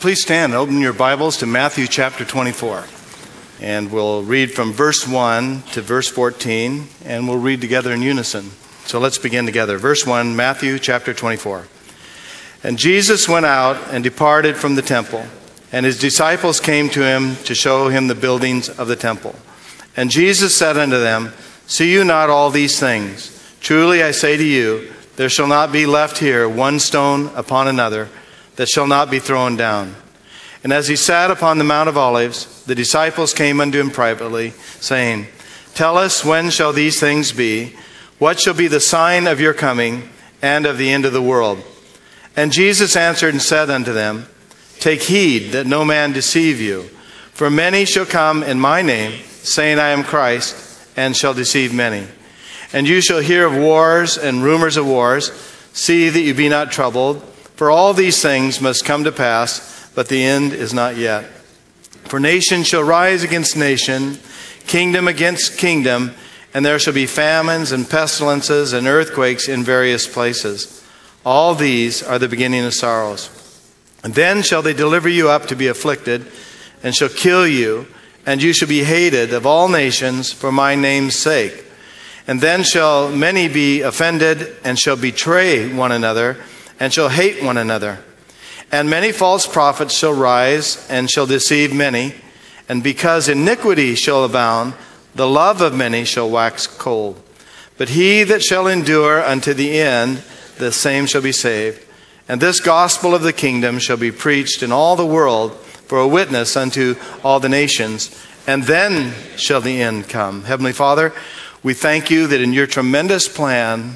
Please stand and open your Bibles to Matthew chapter 24. And we'll read from verse 1 to verse 14, and we'll read together in unison. So let's begin together. Verse 1, Matthew chapter 24. And Jesus went out and departed from the temple, and his disciples came to him to show him the buildings of the temple. And Jesus said unto them, See you not all these things? Truly I say to you, there shall not be left here one stone upon another that shall not be thrown down. And as he sat upon the Mount of Olives, the disciples came unto him privately, saying, Tell us, when shall these things be? What shall be the sign of your coming and of the end of the world? And Jesus answered and said unto them, Take heed that no man deceive you. For many shall come in my name, saying, I am Christ, and shall deceive many. And you shall hear of wars and rumors of wars. See that you be not troubled. For all these things must come to pass, but the end is not yet. For nation shall rise against nation, kingdom against kingdom, and there shall be famines and pestilences and earthquakes in various places. All these are the beginning of sorrows. And then shall they deliver you up to be afflicted, and shall kill you, and you shall be hated of all nations for my name's sake. And then shall many be offended, and shall betray one another, and shall hate one another. And many false prophets shall rise, and shall deceive many. And because iniquity shall abound, the love of many shall wax cold. But he that shall endure unto the end, the same shall be saved. And this gospel of the kingdom shall be preached in all the world for a witness unto all the nations. And then shall the end come. Heavenly Father, we thank you that in your tremendous plan,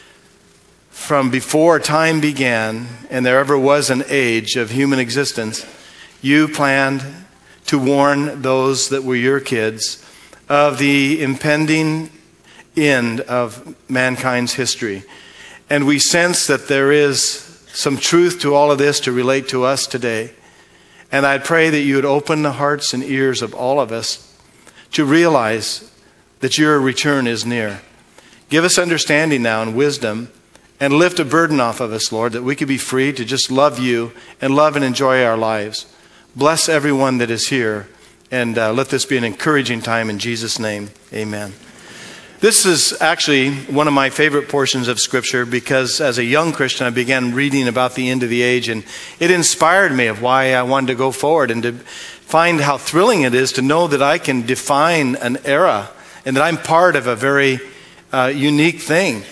from before time began and there ever was an age of human existence, you planned to warn those that were your kids of the impending end of mankind's history. And we sense that there is some truth to all of this to relate to us today. And I pray that you would open the hearts and ears of all of us to realize that your return is near. Give us understanding now and wisdom, and lift a burden off of us, Lord, that we could be free to just love you and love and enjoy our lives. Bless everyone that is here, and let this be an encouraging time in Jesus' name. Amen. This is actually one of my favorite portions of Scripture because as a young Christian, I began reading about the end of the age, and it inspired me of why I wanted to go forward and to find how thrilling it is to know that I can define an era and that I'm part of a very unique thing.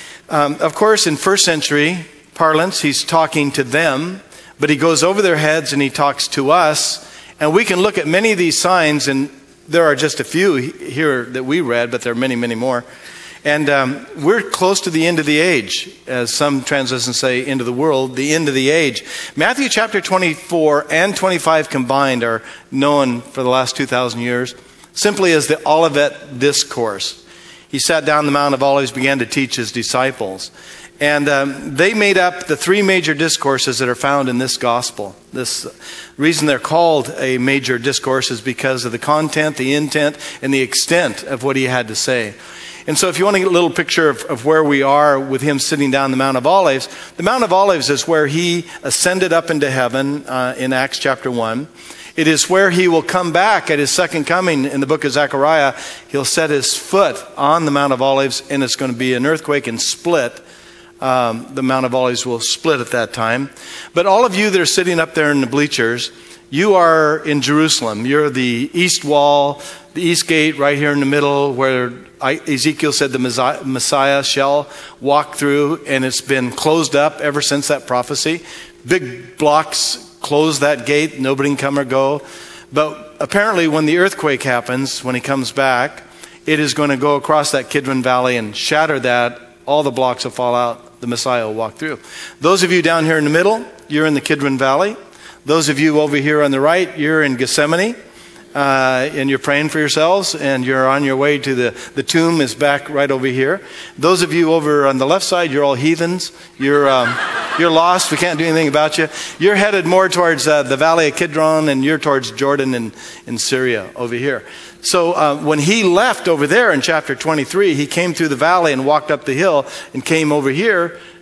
Of course, in first century parlance, he's talking to them, but he goes over their heads and he talks to us. And we can look at many of these signs, and there are just a few here that we read, but there are many, many more. And we're close to the end of the age, as some translations say, end of the world, the end of the age. Matthew chapter 24 and 25 combined are known for the last 2,000 years simply as the Olivet Discourse. He sat down on the Mount of Olives, began to teach his disciples. And they made up the three major discourses that are found in this gospel. This reason they're called a major discourse is because of the content, the intent, and the extent of what he had to say. And so if you want to get a little picture of where we are with him sitting down on the Mount of Olives, the Mount of Olives is where he ascended up into heaven in Acts chapter 1. It is where he will come back at his second coming in the book of Zechariah. He'll set his foot on the Mount of Olives, and it's going to be an earthquake and split. The Mount of Olives will split at that time. But all of you that are sitting up there in the bleachers, you are in Jerusalem. You're the east wall, the east gate right here in the middle where Ezekiel said the Messiah shall walk through, and it's been closed up ever since that prophecy. Big blocks close that gate, nobody can come or go. But apparently when the earthquake happens, when he comes back, it is going to go across that Kidron Valley and shatter that. All the blocks will fall out. The Messiah will walk through. Those of you down here in the middle, you're in the Kidron Valley. Those of you over here on the right, you're in Gethsemane. And you're praying for yourselves, and you're on your way to the tomb is back right over here. Those of you over on the left side, you're all heathens. You're lost. We can't do anything about you. You're headed more towards the Valley of Kidron, and you're towards Jordan and Syria over here. So when he left over there in chapter 23, he came through the valley and walked up the hill and came over here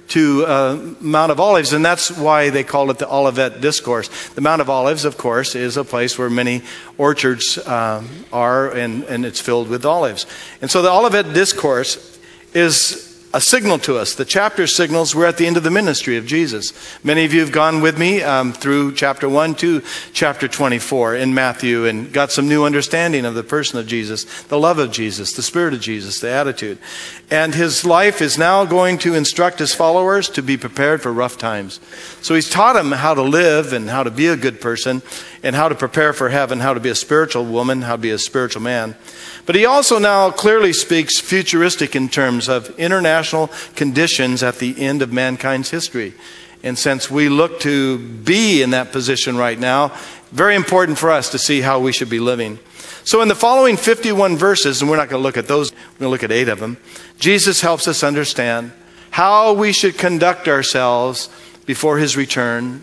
to Mount of Olives, and that's why they call it the Olivet Discourse. The Mount of Olives, of course, is a place where many orchards are, and it's filled with olives. And so the Olivet Discourse is a signal to us. The chapter signals we're at the end of the ministry of Jesus. Many of you have gone with me through chapter 1 to chapter 24 in Matthew and got some new understanding of the person of Jesus, the love of Jesus, the spirit of Jesus, the attitude. And his life is now going to instruct his followers to be prepared for rough times. So he's taught them how to live and how to be a good person and how to prepare for heaven, how to be a spiritual woman, how to be a spiritual man. But he also now clearly speaks futuristic in terms of international conditions at the end of mankind's history. And since we look to be in that position right now, very important for us to see how we should be living. So in the following 51 verses, and we're not going to look at those, we're going to look at 8 of them, Jesus helps us understand how we should conduct ourselves before his return.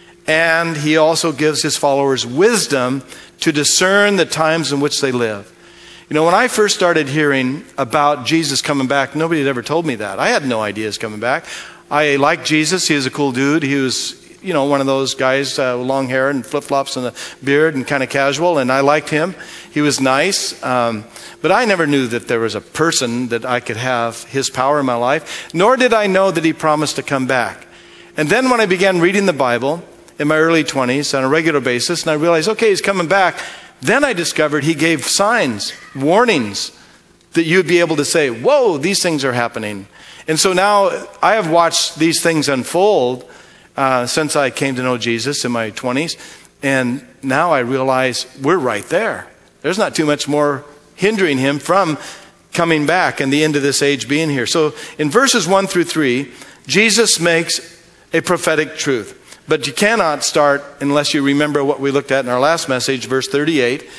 And he also gives his followers wisdom to discern the times in which they live. You know, when I first started hearing about Jesus coming back, nobody had ever told me that. I had no idea he was coming back. I liked Jesus. He was a cool dude. He was, you know, one of those guys with long hair and flip-flops and a beard and kind of casual, and I liked him. He was nice. But I never knew that there was a person that I could have his power in my life, nor did I know that he promised to come back. And then when I began reading the Bible in my early 20s on a regular basis, and I realized, okay, he's coming back, then I discovered he gave signs, warnings, that you'd be able to say, whoa, these things are happening. And so now I have watched these things unfold since I came to know Jesus in my 20s. And now I realize we're right there. There's not too much more hindering him from coming back and the end of this age being here. So in verses 1 through 3, Jesus makes a prophetic truth. But you cannot start unless you remember what we looked at in our last message, verse 38,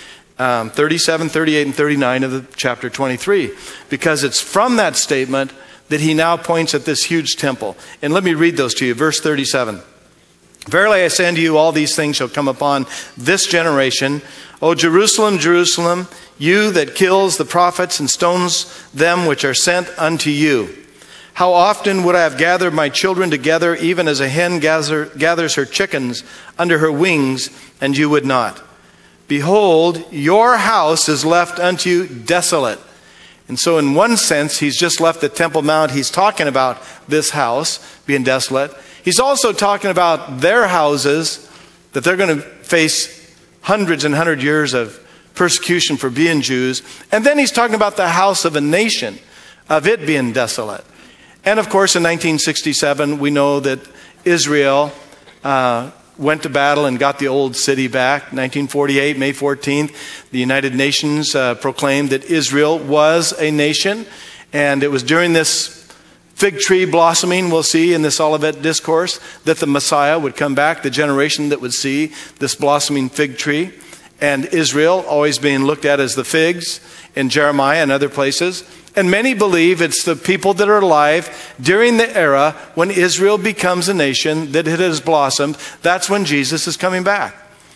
37, 38, and 39 of the chapter 23. Because it's from that statement that he now points at this huge temple. And let me read those to you. Verse 37. Verily I say unto you, all these things shall come upon this generation. O Jerusalem, Jerusalem, you that kills the prophets and stones them which are sent unto you. How often would I have gathered my children together, even as a hen gathers her chickens under her wings, and you would not. Behold, your house is left unto you desolate. And so in one sense, he's just left the Temple Mount. He's talking about this house being desolate. He's also talking about their houses, that they're going to face hundreds and hundred years of persecution for being Jews. And then he's talking about the house of a nation, of it being desolate. And of course, in 1967, we know that Israel went to battle and got the old city back. 1948, May 14th, the United Nations proclaimed that Israel was a nation. And it was during this fig tree blossoming, we'll see in this Olivet Discourse, that the Messiah would come back, the generation that would see this blossoming fig tree. And Israel always being looked at as the figs in Jeremiah and other places. And many believe it's the people that are alive during the era when Israel becomes a nation, that it has blossomed. That's when Jesus is coming back.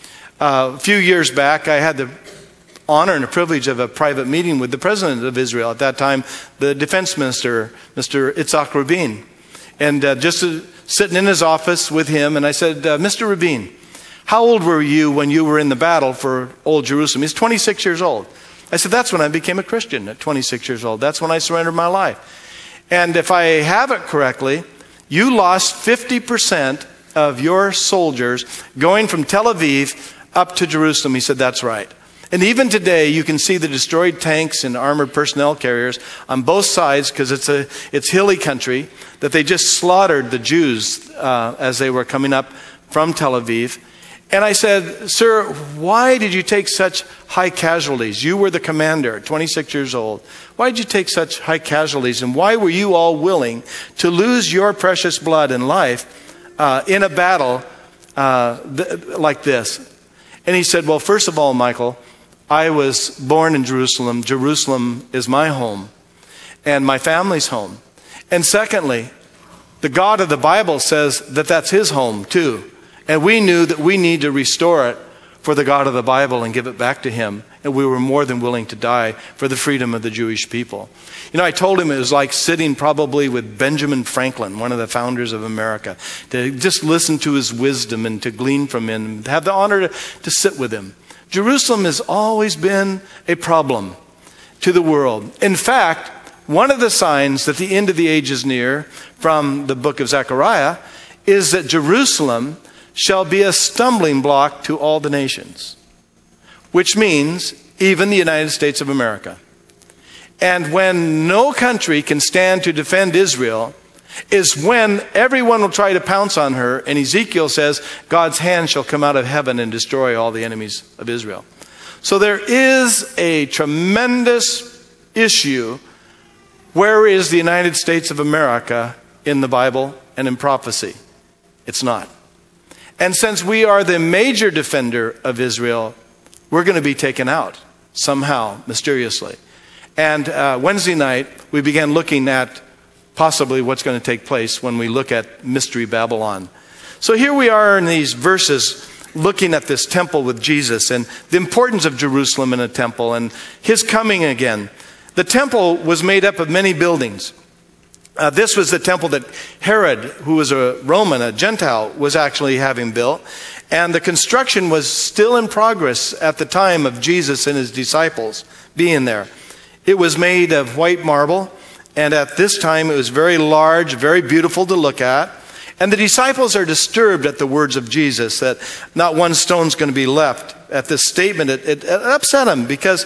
A few years back, I had the honor and the privilege of a private meeting with the president of Israel. At that time, the defense minister, Mr. Itzhak Rabin. And just sitting in his office with him, and I said, Mr. Rabin, how old were you when you were in the battle for Old Jerusalem? He's 26 years old. I said, that's when I became a Christian at 26 years old. That's when I surrendered my life. And if I have it correctly, you lost 50% of your soldiers going from Tel Aviv up to Jerusalem. He said, that's right. And even today, you can see the destroyed tanks and armored personnel carriers on both sides, because it's hilly country, that they just slaughtered the Jews as they were coming up from Tel Aviv. And I said, sir, why did you take such high casualties? You were the commander, 26 years old. Why did you take such high casualties? And why were you all willing to lose your precious blood and life in a battle like this? And he said, well, first of all, Michael, I was born in Jerusalem. Jerusalem is my home and my family's home. And secondly, the God of the Bible says that that's his home too. And we knew that we need to restore it for the God of the Bible and give it back to him. And we were more than willing to die for the freedom of the Jewish people. You know, I told him it was like sitting probably with Benjamin Franklin, one of the founders of America, to just listen to his wisdom and to glean from him, have the honor to sit with him. Jerusalem has always been a problem to the world. In fact, one of the signs that the end of the age is near from the book of Zechariah is that Jerusalem shall be a stumbling block to all the nations, which means even the United States of America. And when no country can stand to defend Israel is when everyone will try to pounce on her, and Ezekiel says God's hand shall come out of heaven and destroy all the enemies of Israel. So there is a tremendous issue. Where is the United States of America in the Bible and in prophecy? It's not. And since we are the major defender of Israel, we're going to be taken out somehow, mysteriously. And Wednesday night, we began looking at possibly what's going to take place when we look at Mystery Babylon. So here we are in these verses looking at this temple with Jesus and the importance of Jerusalem in a temple and his coming again. The temple was made up of many buildings. This was the temple that Herod, who was a Roman, a Gentile, was actually having built. And the construction was still in progress at the time of Jesus and his disciples being there. It was made of white marble. And at this time, it was very large, very beautiful to look at. And the disciples are disturbed at the words of Jesus that not one stone's going to be left. At this statement, it upset them because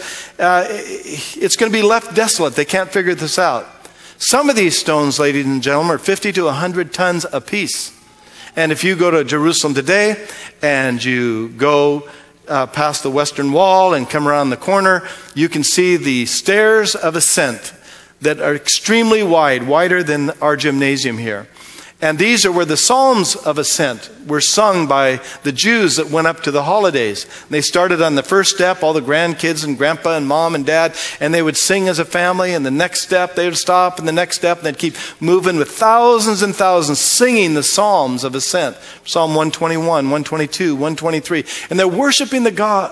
it's going to be left desolate. They can't figure this out. Some of these stones, ladies and gentlemen, are 50 to 100 tons apiece. And if you go to Jerusalem today and you go past the Western Wall and come around the corner, you can see the stairs of ascent that are extremely wide, wider than our gymnasium here. And these are where the Psalms of Ascent were sung by the Jews that went up to the holidays. They started on the first step, all the grandkids and grandpa and mom and dad, and they would sing as a family. And the next step, they would stop, and the next step, and they'd keep moving with thousands and thousands singing the Psalms of Ascent. Psalm 121, 122, 123. And they're worshiping the God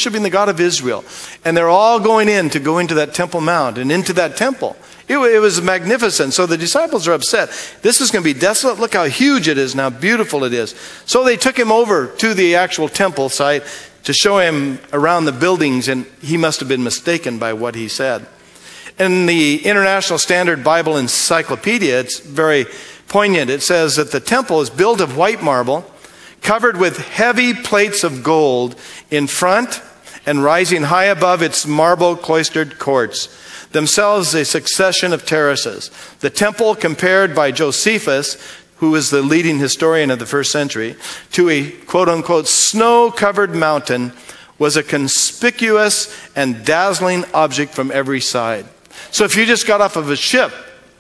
of Israel. And they're all going into that Temple Mount and into that temple. It was magnificent. So the disciples are upset. This is going to be desolate. Look how huge it is and how beautiful it is. So they took him over to the actual temple site to show him around the buildings, and he must have been mistaken by what he said. In the International Standard Bible Encyclopedia, it's very poignant. It says that the temple is built of white marble, covered with heavy plates of gold in front and rising high above its marble cloistered courts, themselves a succession of terraces. The temple, compared by Josephus, who is the leading historian of the first century, to a quote-unquote snow-covered mountain, was a conspicuous and dazzling object from every side. So if you just got off of a ship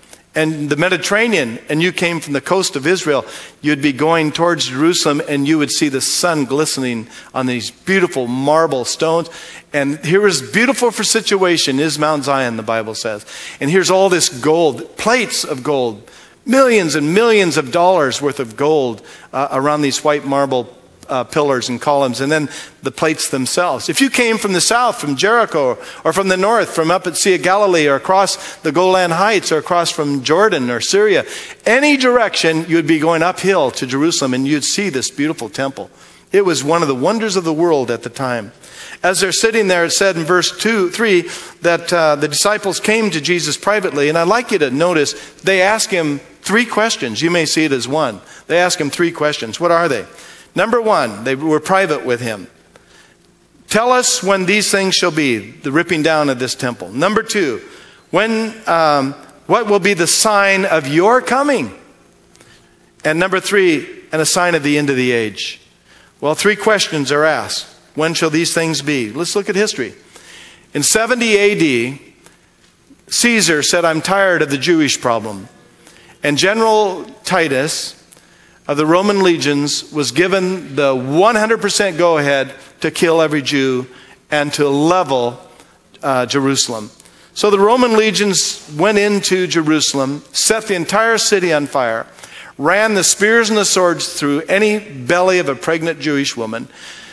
in the Mediterranean and you came from the coast of Israel, you'd be going towards Jerusalem and you would see the sun glistening on these beautiful marble stones. And here is beautiful for situation is Mount Zion, the Bible says. And here's all this gold, plates of gold, millions and millions of dollars worth of gold around these white marble pillars and columns, and then the plates themselves. If you came from the south, from Jericho, or from the north, from up at Sea of Galilee, or across the Golan Heights, or across from Jordan or Syria, any direction, you'd be going uphill to Jerusalem, and you'd see this beautiful temple. It was one of the wonders of the world at the time. As they're sitting there, it said in verse 3 that the disciples came to Jesus privately, and I'd like you to notice they ask him 3 questions. You may see it as one. They ask him 3 questions. What are they? Number 1, they were private with him. Tell us when these things shall be, the ripping down of this temple. Number 2, what will be the sign of your coming? And number 3, and a sign of the end of the age. Well, 3 questions are asked. When shall these things be? Let's look at history. In 70 AD, Caesar said, I'm tired of the Jewish problem. And General Titus of the Roman legions was given the 100% go-ahead to kill every Jew and to level Jerusalem. So the Roman legions went into Jerusalem, set the entire city on fire, ran the spears and the swords through any belly of a pregnant Jewish woman,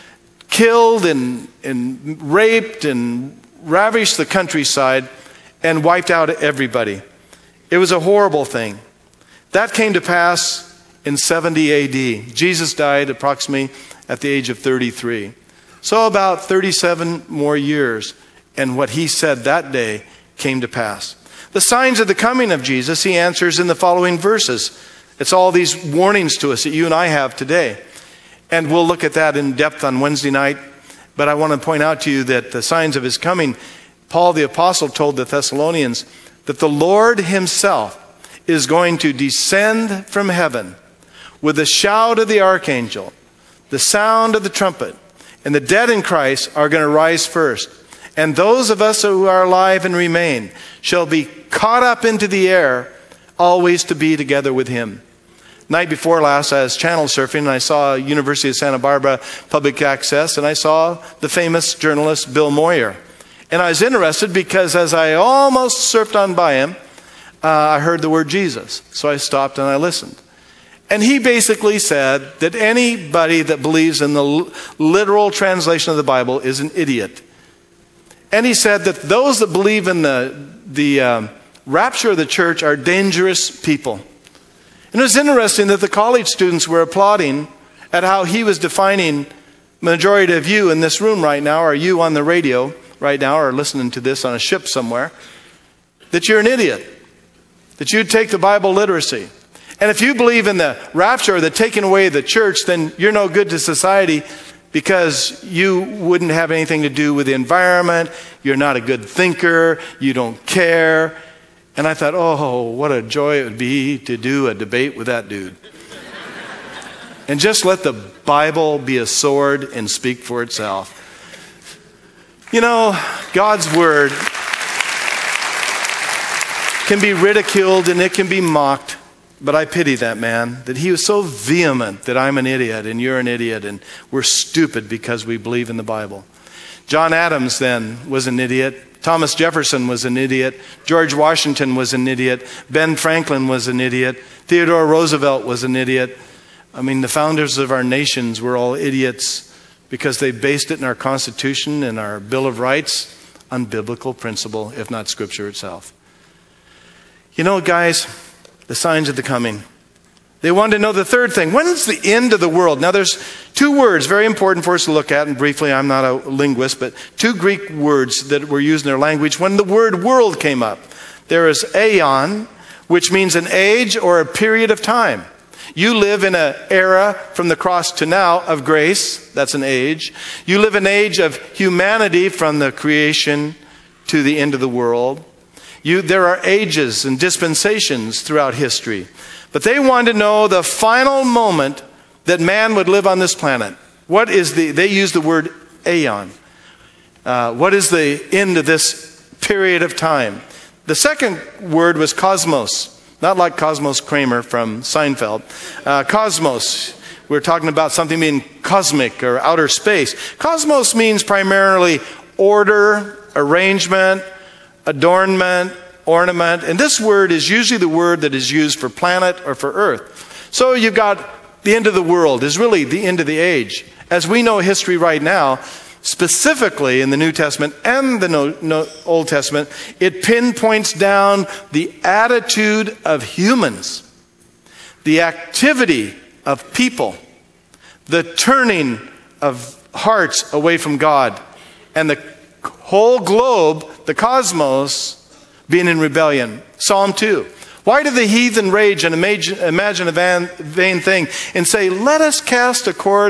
killed and raped and ravished the countryside and wiped out everybody. It was a horrible thing. That came to pass in 70 AD. Jesus died approximately at the age of 33. So about 37 more years, and what he said that day came to pass. The signs of the coming of Jesus, he answers in the following verses. It's all these warnings to us that you and I have today. And we'll look at that in depth on Wednesday night. But I want to point out to you that the signs of his coming, Paul the Apostle told the Thessalonians that the Lord himself is going to descend from heaven with the shout of the archangel, the sound of the trumpet, and the dead in Christ are going to rise first. And those of us who are alive and remain shall be caught up into the air, always to be together with him. Night before last, I was channel surfing and I saw University of Santa Barbara public access, and I saw the famous journalist Bill Moyer. And I was interested because as I almost surfed on by him, I heard the word Jesus. So I stopped and I listened. And he basically said that anybody that believes in the literal translation of the Bible is an idiot. And he said that those that believe in the rapture of the church are dangerous people. And it was interesting that the college students were applauding at how he was defining majority of you in this room right now, or you on the radio right now, or listening to this on a ship somewhere, that you're an idiot, that you take the Bible literacy. And if you believe in the rapture or the taking away of the church, then you're no good to society because you wouldn't have anything to do with the environment. You're not a good thinker. You don't care. And I thought, oh, what a joy it would be to do a debate with that dude. And just let the Bible be a sword and speak for itself. You know, God's word can be ridiculed and it can be mocked. But I pity that man, that he was so vehement that I'm an idiot and you're an idiot and we're stupid because we believe in the Bible. John Adams then was an idiot. Thomas Jefferson was an idiot. George Washington was an idiot. Ben Franklin was an idiot. Theodore Roosevelt was an idiot. I mean, the founders of our nations were all idiots because they based it in our Constitution and our Bill of Rights on biblical principle, if not Scripture itself. You know, guys, the signs of the coming. They wanted to know the third thing. When is the end of the world? Now there's two words very important for us to look at, and briefly, I'm not a linguist, but two Greek words that were used in their language when the word world came up. There is aeon, which means an age or a period of time. You live in an era from the cross to now of grace. That's an age. You live an age of humanity from the creation to the end of the world. There are ages and dispensations throughout history. But they wanted to know the final moment that man would live on this planet. They use the word aeon. What is the end of this period of time? The second word was cosmos. Not like Cosmos Kramer from Seinfeld. Cosmos. We're talking about something being cosmic or outer space. Cosmos means primarily order, arrangement, adornment, ornament. And this word is usually the word that is used for planet or for earth. So you've got the end of the world is really the end of the age. As we know history right now, specifically in the New Testament and the Old Testament, it pinpoints down the attitude of humans, the activity of people, the turning of hearts away from God, and the whole globe, the cosmos, being in rebellion. Psalm 2. Why do the heathen rage and imagine a vain thing and say, let us cast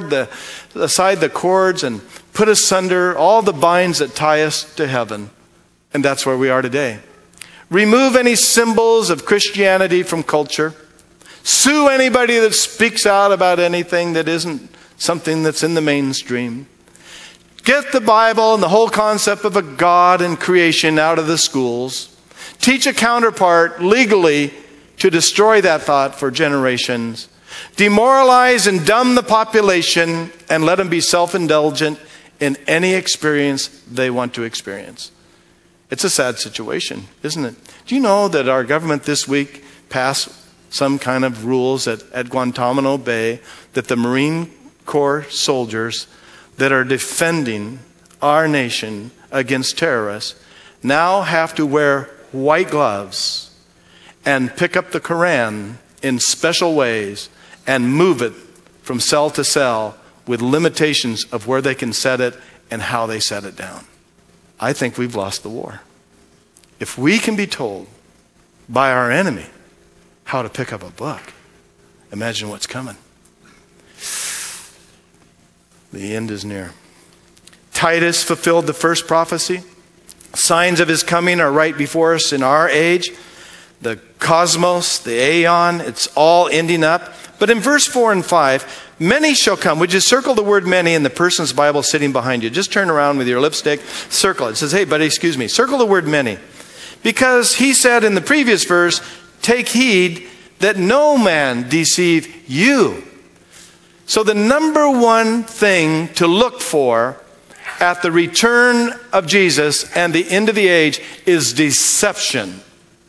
aside the cords and put asunder all the binds that tie us to heaven? And that's where we are today. Remove any symbols of Christianity from culture. Sue anybody that speaks out about anything that isn't something that's in the mainstream. Get the Bible and the whole concept of a God and creation out of the schools. Teach a counterpart legally to destroy that thought for generations. Demoralize and dumb the population and let them be self-indulgent in any experience they want to experience. It's a sad situation, isn't it? Do you know that our government this week passed some kind of rules at Guantanamo Bay that the Marine Corps soldiers that are defending our nation against terrorists now have to wear white gloves and pick up the Quran in special ways and move it from cell to cell with limitations of where they can set it and how they set it down. I think we've lost the war. If we can be told by our enemy how to pick up a book, imagine what's coming. The end is near. Titus fulfilled the first prophecy. Signs of his coming are right before us in our age. The cosmos, the aeon, it's all ending up. But in verse 4 and 5, many shall come. Would you circle the word many in the person's Bible sitting behind you? Just turn around with your lipstick, circle it. It says, hey buddy, excuse me. Circle the word many. Because he said in the previous verse, take heed that no man deceive you. So the number one thing to look for at the return of Jesus and the end of the age is deception.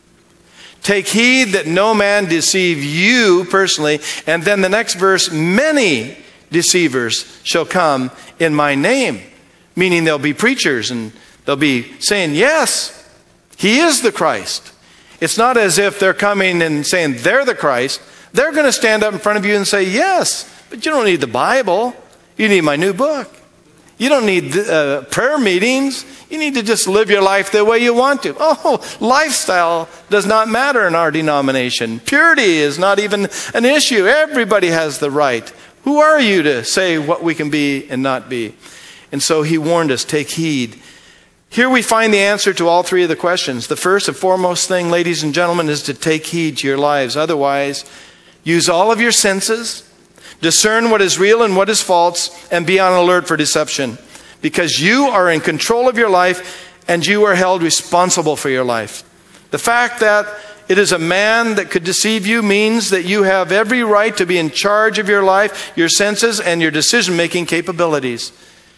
Take heed that no man deceive you personally. And then the next verse, many deceivers shall come in my name. Meaning there'll be preachers and they'll be saying, yes, he is the Christ. It's not as if they're coming and saying they're the Christ. They're going to stand up in front of you and say, yes, but you don't need the Bible. You need my new book. You don't need prayer meetings. You need to just live your life the way you want to. Oh, lifestyle does not matter in our denomination. Purity is not even an issue. Everybody has the right. Who are you to say what we can be and not be? And so he warned us, take heed. Here we find the answer to all three of the questions. The first and foremost thing, ladies and gentlemen, is to take heed to your lives. Otherwise, use all of your senses, discern what is real and what is false, and be on alert for deception. Because you are in control of your life and you are held responsible for your life. The fact that it is a man that could deceive you means that you have every right to be in charge of your life, your senses, and your decision-making capabilities.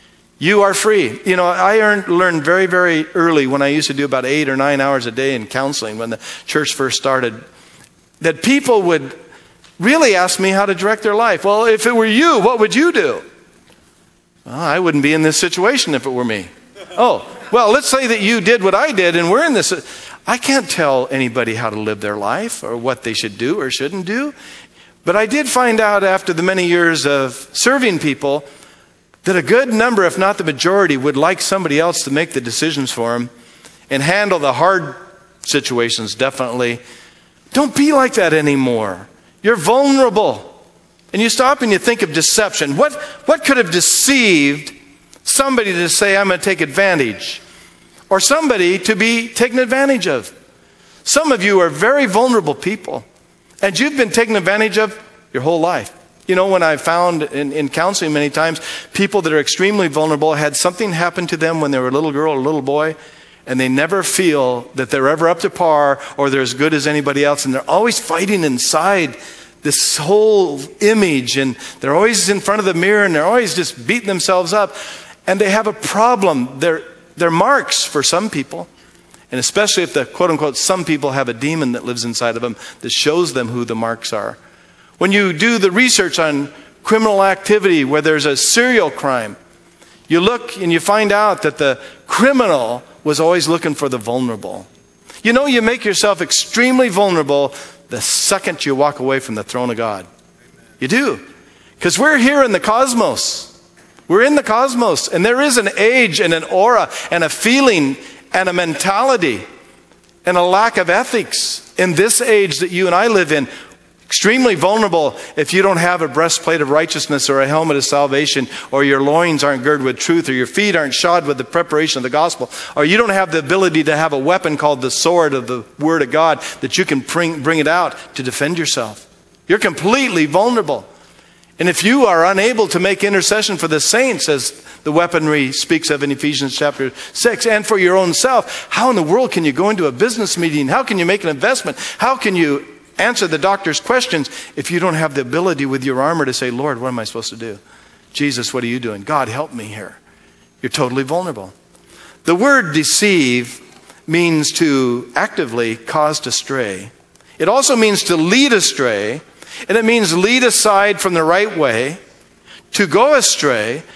You are free. You know, I learned very, very early when I used to do about 8 or 9 hours a day in counseling when the church first started, that people would really ask me how to direct their life. Well, if it were you, what would you do? Well, I wouldn't be in this situation if it were me. Oh, well, let's say that you did what I did and we're in this. I can't tell anybody how to live their life or what they should do or shouldn't do. But I did find out after the many years of serving people that a good number, if not the majority, would like somebody else to make the decisions for them and handle the hard situations, definitely. Don't be like that anymore. You're vulnerable. And you stop and you think of deception. What could have deceived somebody to say, I'm going to take advantage? Or somebody to be taken advantage of? Some of you are very vulnerable people. And you've been taken advantage of your whole life. You know, when I found in counseling many times, people that are extremely vulnerable had something happen to them when they were a little girl or a little boy, and they never feel that they're ever up to par or they're as good as anybody else, and they're always fighting inside this whole image, and they're always in front of the mirror, and they're always just beating themselves up, and they have a problem. They're marks for some people, and especially if the quote-unquote some people have a demon that lives inside of them that shows them who the marks are. When you do the research on criminal activity where there's a serial crime, you look and you find out that the criminal was always looking for the vulnerable. You know, you make yourself extremely vulnerable the second you walk away from the throne of God. You do. Because we're here in the cosmos. We're in the cosmos. And there is an age and an aura and a feeling and a mentality and a lack of ethics in this age that you and I live in. Extremely vulnerable if you don't have a breastplate of righteousness or a helmet of salvation, or your loins aren't girded with truth, or your feet aren't shod with the preparation of the gospel, or you don't have the ability to have a weapon called the sword of the word of God that you can bring it out to defend yourself. You're completely vulnerable. And if you are unable to make intercession for the saints, as the weaponry speaks of in Ephesians chapter 6, and for your own self, how in the world can you go into a business meeting? How can you make an investment? How can you answer the doctor's questions if you don't have the ability with your armor to say, Lord, what am I supposed to do? Jesus, what are you doing? God, help me here. You're totally vulnerable. The word deceive means to actively cause to stray. It also means to lead astray, and it means lead aside from the right way, to go astray,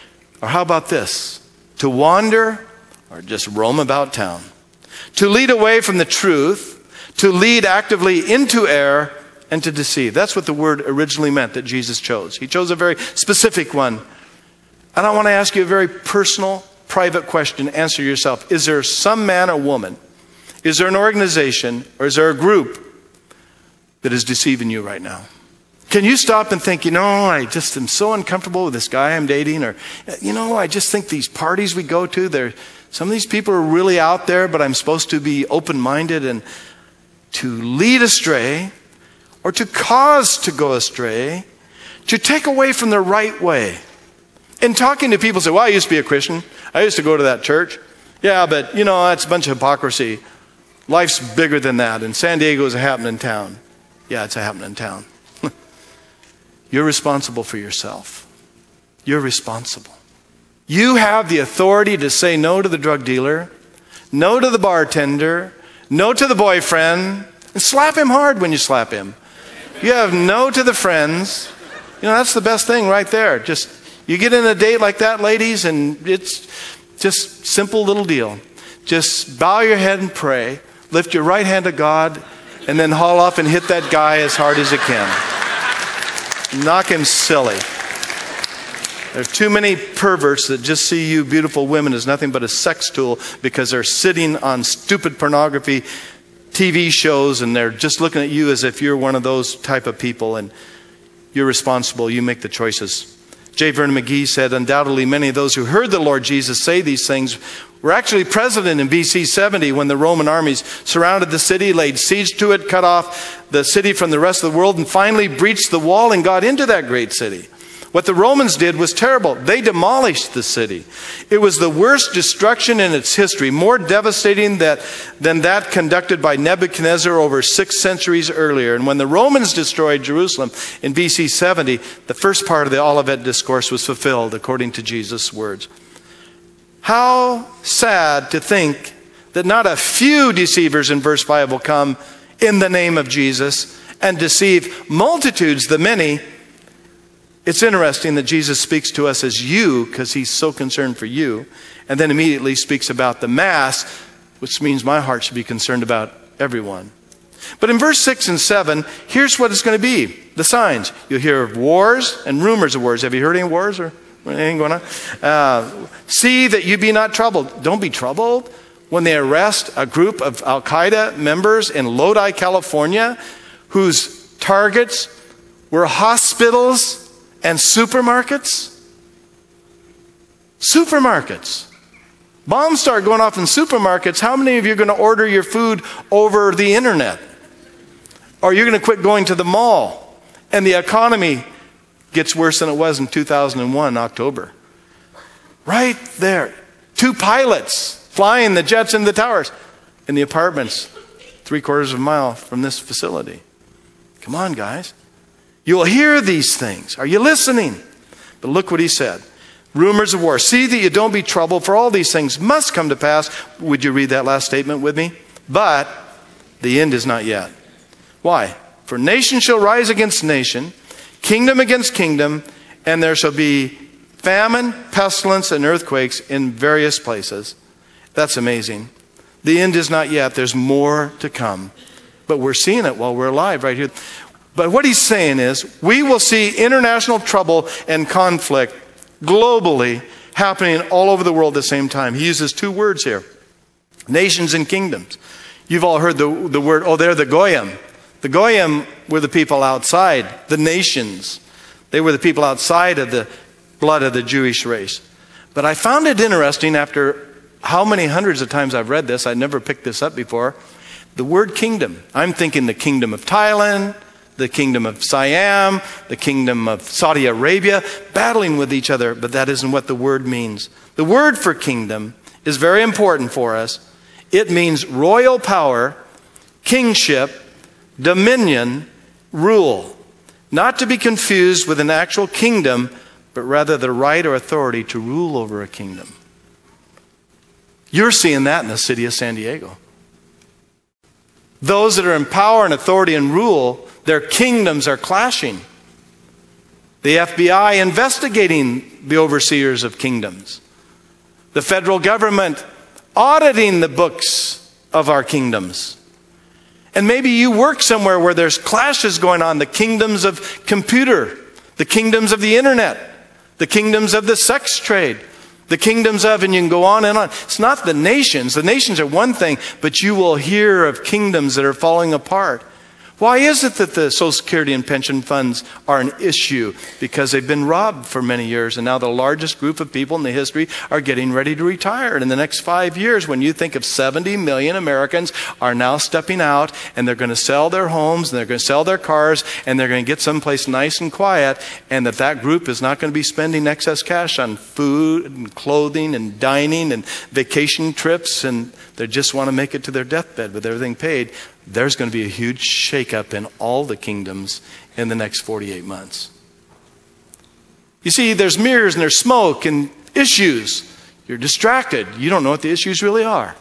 Or how about this? To wander or just roam about town. To lead away from the truth, to lead actively into error, and to deceive. That's what the word originally meant that Jesus chose. He chose a very specific one. And I want to ask you a very personal, private question. Answer yourself. Is there some man or woman, is there an organization, or is there a group that is deceiving you right now? Can you stop and think, I just am so uncomfortable with this guy I'm dating, or, I just think these parties we go to, some of these people are really out there, but I'm supposed to be open-minded, and to lead astray, or to cause to go astray, to take away from the right way. In talking to people, say, well, I used to be a Christian. I used to go to that church. Yeah, but, that's a bunch of hypocrisy. Life's bigger than that, and San Diego is a happening town. Yeah, it's a happening town. You're responsible for yourself. You're responsible. You have the authority to say no to the drug dealer, no to the bartender, no to the boyfriend, and slap him hard when you slap him. You have no to the friends. That's the best thing right there. Just, you get in a date like that, ladies, and it's just simple little deal. Just bow your head and pray. Lift your right hand to God, and then haul off and hit that guy as hard as you can. Knock him silly. There are too many perverts that just see you beautiful women as nothing but a sex tool because they're sitting on stupid pornography TV shows, and they're just looking at you as if you're one of those type of people, and you're responsible. You make the choices. J. Vernon McGee said, undoubtedly many of those who heard the Lord Jesus say these things were actually present in BC 70 when the Roman armies surrounded the city, laid siege to it, cut off the city from the rest of the world, and finally breached the wall and got into that great city. What the Romans did was terrible. They demolished the city. It was the worst destruction in its history, more devastating than that conducted by Nebuchadnezzar over 6 centuries earlier. And when the Romans destroyed Jerusalem in BC 70, the first part of the Olivet Discourse was fulfilled according to Jesus' words. How sad to think that not a few deceivers in verse 5 will come in the name of Jesus and deceive multitudes, the many. It's interesting that Jesus speaks to us as you because he's so concerned for you, and then immediately speaks about the mass, which means my heart should be concerned about everyone. But in verse 6 and 7, here's what it's going to be. The signs. You'll hear of wars and rumors of wars. Have you heard any wars or anything going on? See that you be not troubled. Don't be troubled when they arrest a group of Al-Qaeda members in Lodi, California, whose targets were hospitals and supermarkets. Supermarkets. Bombs start going off in supermarkets. How many of you are going to order your food over the internet? Or you're going to quit going to the mall? And the economy gets worse than it was in 2001, October. Right there. 2 pilots flying the jets into the towers in the apartments 3/4 of a mile from this facility. Come on, guys. You'll hear these things. Are you listening? But look what he said. Rumors of war. See that you don't be troubled, for all these things must come to pass. Would you read that last statement with me? But the end is not yet. Why? For nation shall rise against nation, kingdom against kingdom, and there shall be famine, pestilence, and earthquakes in various places. That's amazing. The end is not yet. There's more to come. But we're seeing it while we're alive right here. But what he's saying is, we will see international trouble and conflict globally happening all over the world at the same time. He uses 2 words here. Nations and kingdoms. You've all heard the word, they're the Goyim. The Goyim were the people outside, the nations. They were the people outside of the blood of the Jewish race. But I found it interesting after how many hundreds of times I've read this. I'd never picked this up before. The word kingdom. I'm thinking the kingdom of Thailand, the kingdom of Siam, the kingdom of Saudi Arabia, battling with each other, but that isn't what the word means. The word for kingdom is very important for us. It means royal power, kingship, dominion, rule. Not to be confused with an actual kingdom, but rather the right or authority to rule over a kingdom. You're seeing that in the city of San Diego. Those that are in power and authority and rule, their kingdoms are clashing. The FBI investigating the overseers of kingdoms. The federal government auditing the books of our kingdoms. And maybe you work somewhere where there's clashes going on. The kingdoms of computer, the kingdoms of the internet, the kingdoms of the sex trade, the kingdoms of, and you can go on and on. It's not the nations. The nations are one thing, but you will hear of kingdoms that are falling apart. Why is it that the Social Security and pension funds are an issue? Because they've been robbed for many years, and now the largest group of people in the history are getting ready to retire. And in the next 5 years, when you think of 70 million Americans are now stepping out, and they're going to sell their homes, and they're going to sell their cars, and they're going to get someplace nice and quiet, and that group is not going to be spending excess cash on food and clothing and dining and vacation trips, and they just want to make it to their deathbed with everything paid. There's going to be a huge shakeup in all the kingdoms in the next 48 months. You see, there's mirrors and there's smoke and issues. You're distracted. You don't know what the issues really are.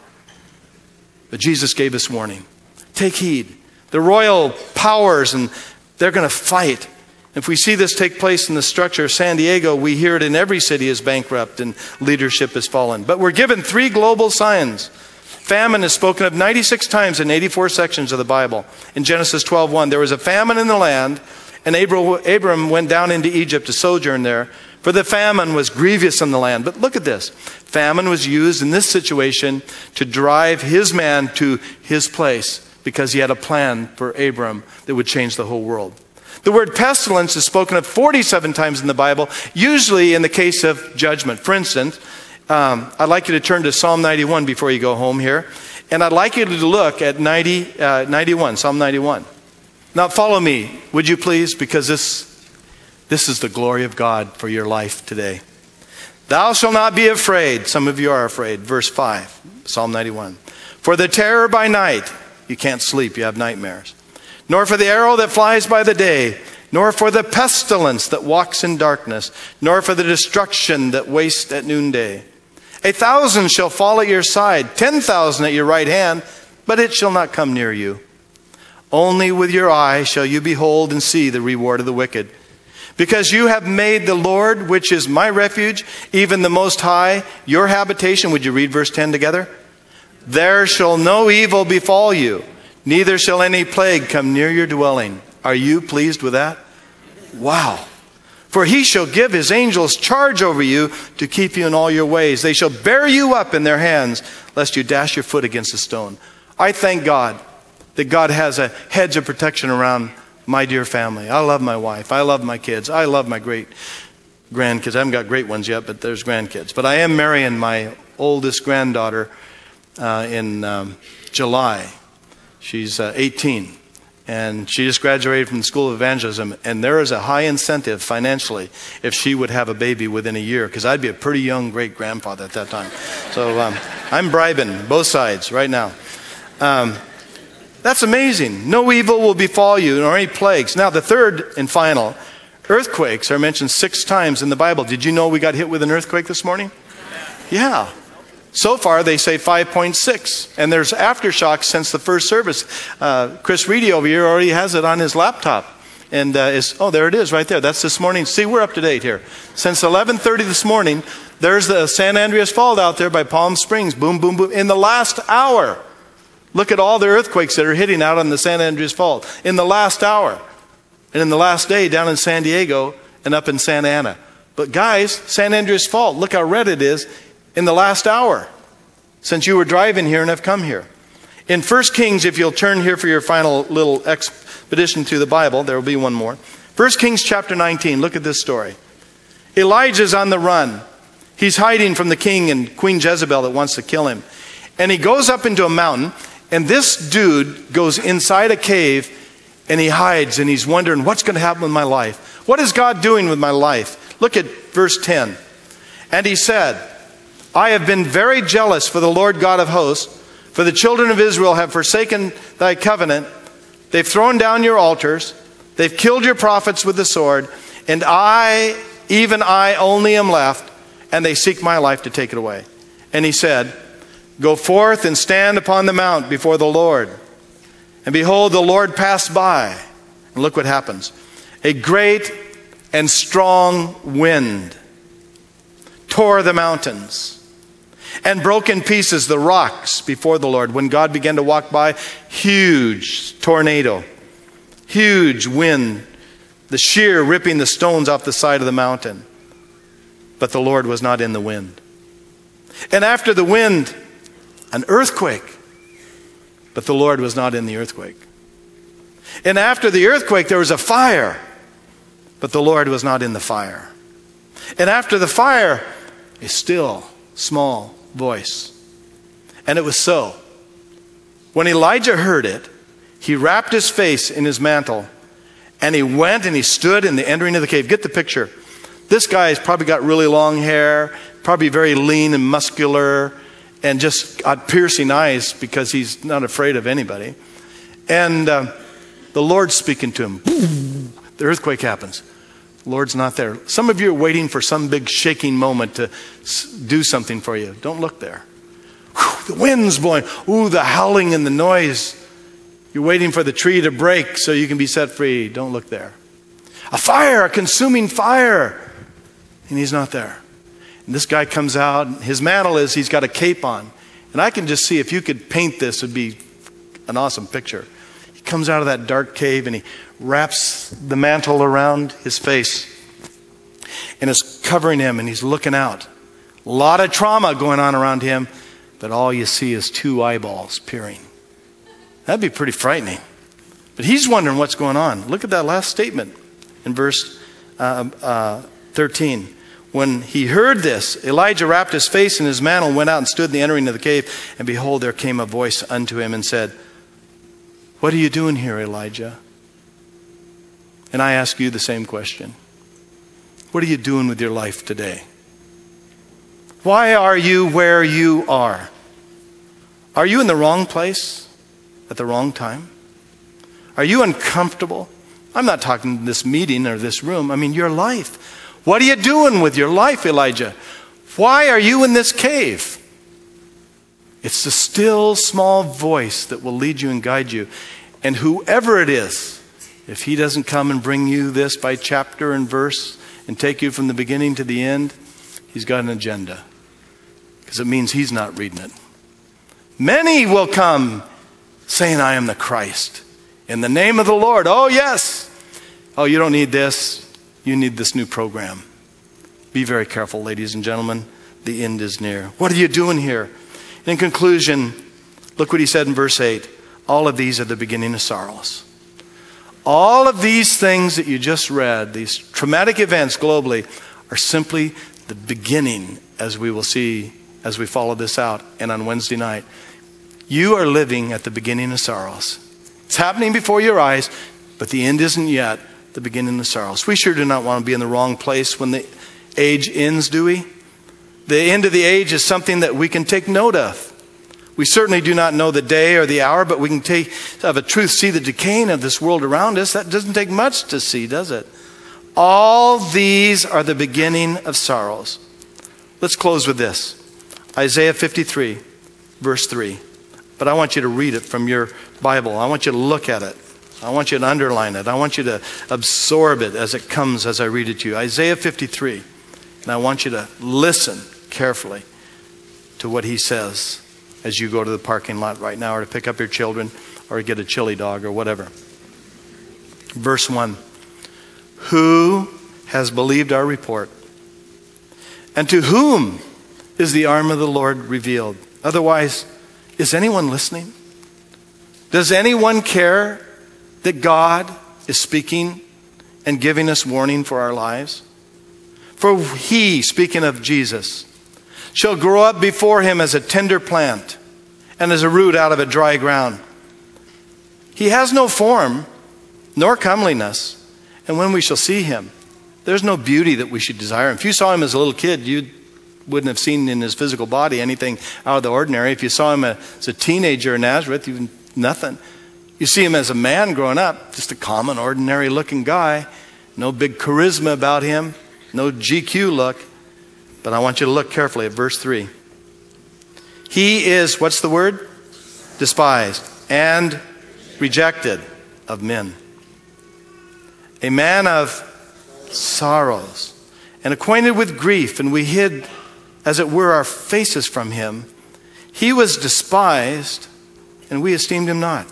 But Jesus gave us warning. Take heed. The royal powers, and they're going to fight. If we see this take place in the structure of San Diego, we hear it in every city is bankrupt and leadership has fallen. But we're given 3 global signs. Famine is spoken of 96 times in 84 sections of the Bible. In Genesis 12:1, there was a famine in the land, and Abram went down into Egypt to sojourn there, for the famine was grievous in the land. But look at this. Famine was used in this situation to drive his man to his place, because he had a plan for Abram that would change the whole world. The word pestilence is spoken of 47 times in the Bible, usually in the case of judgment. For instance, I'd like you to turn to Psalm 91 before you go home here. And I'd like you to look at 91, Psalm 91. Now follow me, would you please? Because this is the glory of God for your life today. Thou shalt not be afraid. Some of you are afraid. Verse 5, Psalm 91. For the terror by night, you can't sleep, you have nightmares. Nor for the arrow that flies by the day, nor for the pestilence that walks in darkness, nor for the destruction that wastes at noonday. 1,000 shall fall at your side, 10,000 at your right hand, but it shall not come near you. Only with your eye shall you behold and see the reward of the wicked. Because you have made the Lord, which is my refuge, even the Most High, your habitation. Would you read verse 10 together? There shall no evil befall you, neither shall any plague come near your dwelling. Are you pleased with that? Wow. For he shall give his angels charge over you to keep you in all your ways. They shall bear you up in their hands, lest you dash your foot against a stone. I thank God that God has a hedge of protection around my dear family. I love my wife. I love my kids. I love my great grandkids. I haven't got great ones yet, but there's grandkids. But I am marrying my oldest granddaughter in July. She's 18. And she just graduated from the School of Evangelism, and there is a high incentive financially if she would have a baby within a year, because I'd be a pretty young great-grandfather at that time. So I'm bribing both sides right now. That's amazing. No evil will befall you, nor any plagues. Now, the third and final, earthquakes are mentioned 6 times in the Bible. Did you know we got hit with an earthquake this morning? Yeah. So far, they say 5.6, and there's aftershocks since the first service. Chris Reedy over here already has it on his laptop. And there it is right there. That's this morning. See, we're up to date here. Since 11:30 this morning, there's the San Andreas Fault out there by Palm Springs. Boom, boom, boom. In the last hour, look at all the earthquakes that are hitting out on the San Andreas Fault. In the last hour. And in the last day, down in San Diego and up in Santa Ana. But guys, San Andreas Fault, look how red it is. In the last hour, since you were driving here and have come here. In 1 Kings, if you'll turn here for your final little expedition through the Bible, there will be one more. 1 Kings chapter 19, look at this story. Elijah's on the run. He's hiding from the king and Queen Jezebel that wants to kill him. And he goes up into a mountain, and this dude goes inside a cave, and he hides, and he's wondering, what's going to happen with my life? What is God doing with my life? Look at verse 10. And he said, I have been very jealous for the Lord God of hosts, for the children of Israel have forsaken thy covenant. They've thrown down your altars. They've killed your prophets with the sword. And I, even I only am left, and they seek my life to take it away. And he said, go forth and stand upon the mount before the Lord. And behold, the Lord passed by. And look what happens. A great and strong wind tore the mountains and broke in pieces the rocks before the Lord. When God began to walk by, huge tornado, huge wind, the shear ripping the stones off the side of the mountain. But the Lord was not in the wind. And after the wind, an earthquake. But the Lord was not in the earthquake. And after the earthquake, there was a fire. But the Lord was not in the fire. And after the fire, a still, small voice. And it was so. When Elijah heard it, he wrapped his face in his mantle, and he went and he stood in the entering of the cave. Get the picture. This guy has probably got really long hair, probably very lean and muscular, and just got piercing eyes because he's not afraid of anybody. And the Lord's speaking to him. The earthquake happens. The Lord's not there. Some of you are waiting for some big shaking moment to do something for you. Don't look there. The wind's blowing. Ooh, the howling and the noise. You're waiting for the tree to break so you can be set free. Don't look there. A fire, a consuming fire. And he's not there. And this guy comes out. His mantle is, he's got a cape on. And I can just see, if you could paint this, it would be an awesome picture. He comes out of that dark cave and he wraps the mantle around his face. And it's covering him and he's looking out. A lot of trauma going on around him. But all you see is two eyeballs peering. That'd be pretty frightening. But he's wondering what's going on. Look at that last statement in verse 13. When he heard this, Elijah wrapped his face in his mantle and went out and stood in the entering of the cave. And behold, there came a voice unto him and said, "What are you doing here, Elijah?" And I ask you the same question. What are you doing with your life today? Why are you where you are? Are you in the wrong place at the wrong time? Are you uncomfortable? I'm not talking this meeting or this room. I mean your life. What are you doing with your life, Elijah? Why are you in this cave? It's the still small voice that will lead you and guide you. And whoever it is, if he doesn't come and bring you this by chapter and verse and take you from the beginning to the end, he's got an agenda. Because it means he's not reading it. Many will come saying, "I am the Christ. In the name of the Lord." Oh, yes. Oh, you don't need this. You need this new program. Be very careful, ladies and gentlemen. The end is near. What are you doing here? In conclusion, look what he said in verse 8. All of these are the beginning of sorrows. All of these things that you just read, these traumatic events globally, are simply the beginning, as we will see as we follow this out and on Wednesday night. You are living at the beginning of sorrows. It's happening before your eyes, but the end isn't yet the beginning of sorrows. We sure do not want to be in the wrong place when the age ends, do we? The end of the age is something that we can take note of. We certainly do not know the day or the hour, but we can take of a truth, see the decaying of this world around us. That doesn't take much to see, does it? All these are the beginning of sorrows. Let's close with this. Isaiah 53, verse 3. But I want you to read it from your Bible. I want you to look at it. I want you to underline it. I want you to absorb it as it comes as I read it to you. Isaiah 53. And I want you to listen carefully to what he says as you go to the parking lot right now or to pick up your children or get a chili dog or whatever. Verse 1. Who has believed our report? And to whom is the arm of the Lord revealed? Otherwise, is anyone listening? Does anyone care that God is speaking and giving us warning for our lives? For he, speaking of Jesus, shall grow up before him as a tender plant and as a root out of a dry ground. He has no form nor comeliness, and when we shall see him, there's no beauty that we should desire him. If you saw him as a little kid, you wouldn't have seen in his physical body anything out of the ordinary. If you saw him as a teenager in Nazareth, nothing. You see him as a man growing up, just a common, ordinary looking guy. No big charisma about him, no GQ look. But I want you to look carefully at verse 3. He is, what's the word? Despised and rejected of men. A man of sorrows, and acquainted with grief, and we hid, as it were, our faces from him. He was despised, and we esteemed him not.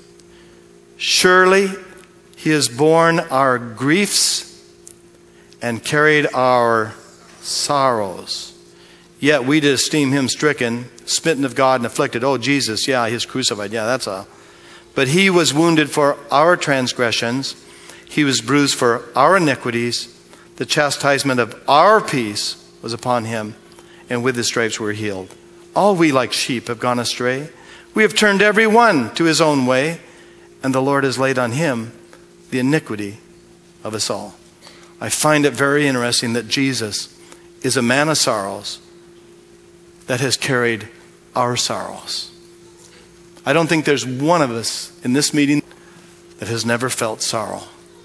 Surely he has borne our griefs and carried our sorrows. Yet we did esteem him stricken, smitten of God, and afflicted. Oh, Jesus, yeah, he's crucified. Yeah, that's all. But he was wounded for our transgressions. He was bruised for our iniquities. The chastisement of our peace was upon him, and with his stripes we were healed. All we like sheep have gone astray. We have turned every one to his own way, and the Lord has laid on him the iniquity of us all. I find it very interesting that Jesus is a man of sorrows that has carried our sorrows. I don't think there's one of us in this meeting that has never felt sorrow.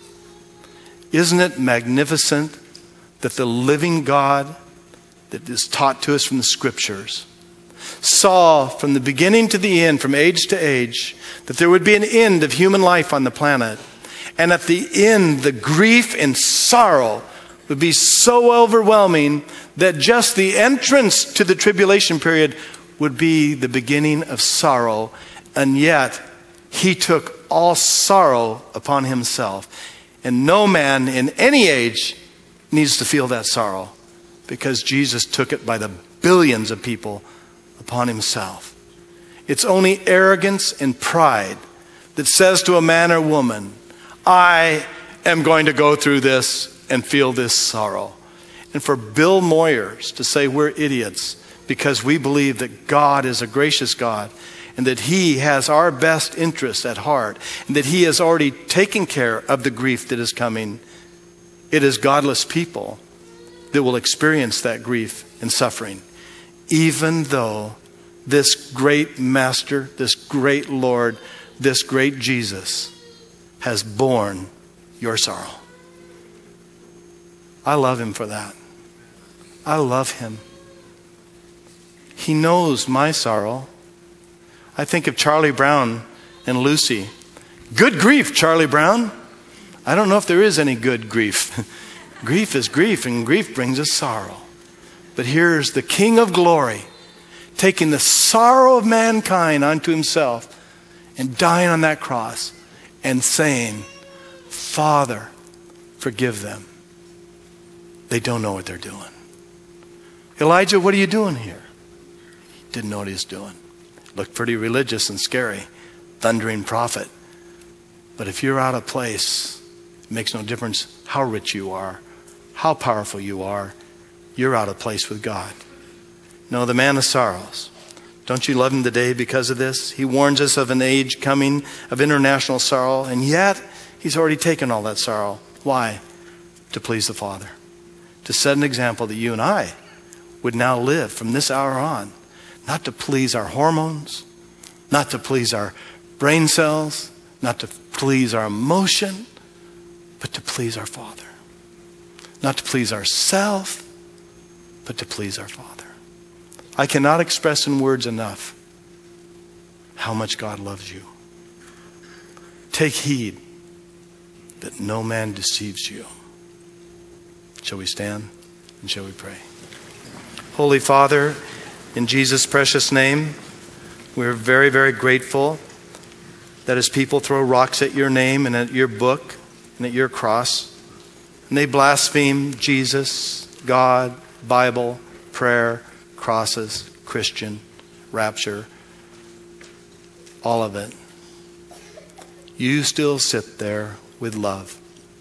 Isn't it magnificent that the living God that is taught to us from the Scriptures saw from the beginning to the end, from age to age, that there would be an end of human life on the planet. And at the end, the grief and sorrow would be so overwhelming that just the entrance to the tribulation period would be the beginning of sorrow. And yet, he took all sorrow upon himself. And no man in any age needs to feel that sorrow, because Jesus took it by the billions of people upon himself. It's only arrogance and pride that says to a man or woman, I am going to go through this and feel this sorrow. And for Bill Moyers to say we're idiots because we believe that God is a gracious God and that he has our best interest at heart and that he has already taken care of the grief that is coming, it is godless people that will experience that grief and suffering. Even though this great Master, this great Lord, this great Jesus has borne your sorrow. I love him for that. I love him. He knows my sorrow. I think of Charlie Brown and Lucy. Good grief, Charlie Brown. I don't know if there is any good grief. Grief is grief, and grief brings us sorrow. But here's the King of glory taking the sorrow of mankind onto himself and dying on that cross and saying, Father, forgive them. They don't know what they're doing. Elijah, what are you doing here? He didn't know what he was doing. Looked pretty religious and scary. Thundering prophet. But if you're out of place, it makes no difference how rich you are, how powerful you are. You're out of place with God. No, the man of sorrows. Don't you love him today because of this? He warns us of an age coming of international sorrow, and yet he's already taken all that sorrow. Why? To please the Father. To set an example that you and I would now live from this hour on. Not to please our hormones, not to please our brain cells, not to please our emotion, but to please our Father. Not to please ourselves, but to please our Father. I cannot express in words enough how much God loves you. Take heed that no man deceives you. Shall we stand and shall we pray? Holy Father, in Jesus' precious name, we're very, very grateful that as people throw rocks at your name and at your book and at your cross, and they blaspheme Jesus, God, Bible, prayer, crosses, Christian, rapture, all of it, you still sit there with love.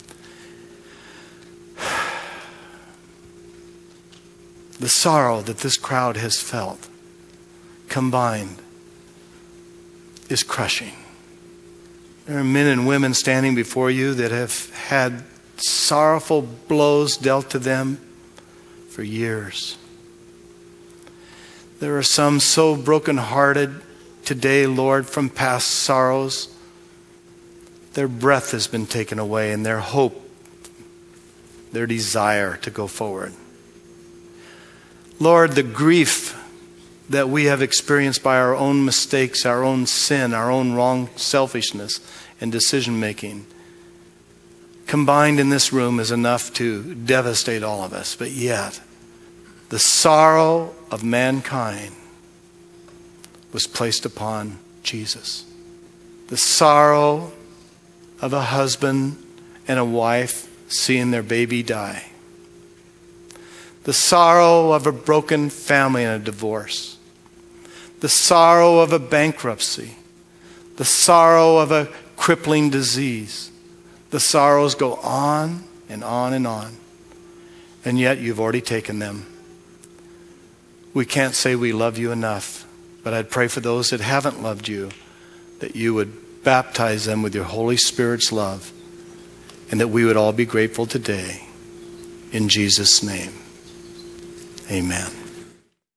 The sorrow that this crowd has felt combined is crushing. There are men and women standing before you that have had sorrowful blows dealt to them for years. There are some so brokenhearted today, Lord, from past sorrows. Their breath has been taken away and their hope, their desire to go forward. Lord, the grief that we have experienced by our own mistakes, our own sin, our own wrong selfishness and decision making combined in this room is enough to devastate all of us. But yet, the sorrow of mankind was placed upon Jesus. The sorrow of a husband and a wife seeing their baby die. The sorrow of a broken family and a divorce. The sorrow of a bankruptcy. The sorrow of a crippling disease. The sorrows go on and on and on. And yet you've already taken them. We can't say we love you enough, but I'd pray for those that haven't loved you, that you would baptize them with your Holy Spirit's love, and that we would all be grateful today. In Jesus' name, amen.